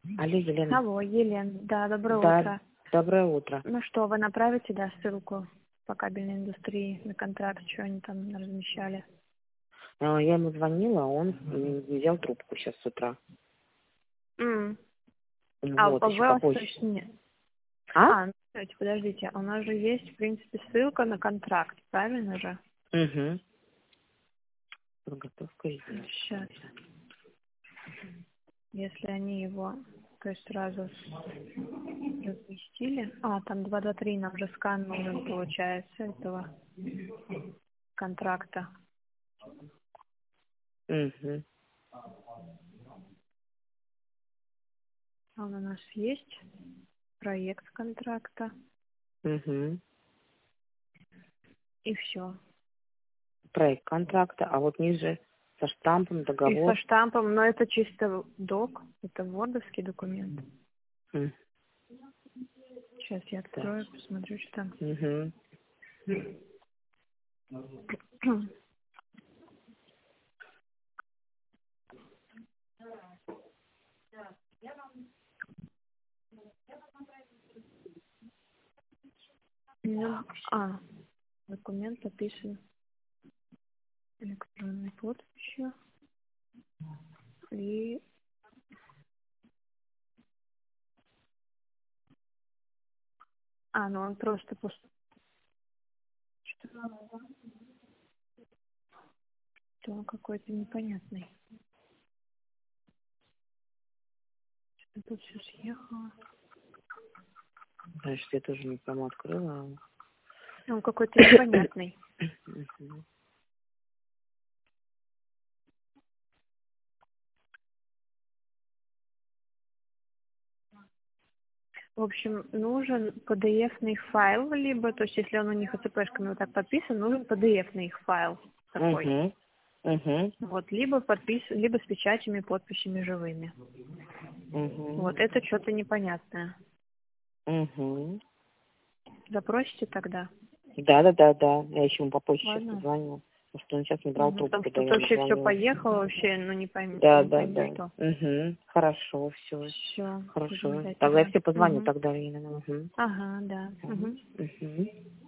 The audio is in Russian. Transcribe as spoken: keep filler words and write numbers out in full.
Алло, Елена. Алло, Елена, да, доброе Да, утро. доброе утро. Ну что, вы направите, да, ссылку по кабельной индустрии на контракт, что они там размещали? А, Я ему звонила, он м, не взял трубку сейчас с утра. М. А Вот, а еще вы, вас, то попозже. есть, нет. А? А, ну, кстати, подождите, у нас же есть, в принципе, ссылка на контракт, правильно же? Угу. Подготовка изделия. Сейчас, если они его, то есть сразу с- разместили. А, там два два три, нам же скан нужен, получается, этого контракта. Угу. Он у нас есть, проект контракта, Угу. и все. Проект контракта, а вот ниже со штампом И со договор. штампом, но это чисто док, это вордовский документ. М, Сейчас я Так. открою, посмотрю, что там. Угу. Ну, а, документ подписан электронной подписью. И, а, ну он просто пуст. Что он какой-то непонятный. Что тут все съехало. Значит, я тоже не прямо открыла. Он какой-то непонятный. Мгм. В общем, нужен пи ди эф-ный файл, либо, то есть если он у них АЦПшками вот так подписан, нужен пи ди эф-ный их файл такой. Угу. Угу. Вот, либо подпис, либо с печатями, подписями живыми. Угу. Вот, это что-то непонятное. Угу. Запросите тогда? Да, да, да, да. Я еще ему попозже сейчас Ладно. позвонила. Потому что он сейчас не брал Мгм, потому трубку, что да, тут я ему вообще все звонила. поехало, вообще, ну не пойми, Да, не да, пойми да. что. Угу. Хорошо, все. Все, будем Хорошо. ждать Тогда я тогда. все позвоню Мгм. тогда, Ирина. Угу. Ага, да. Угу. Угу.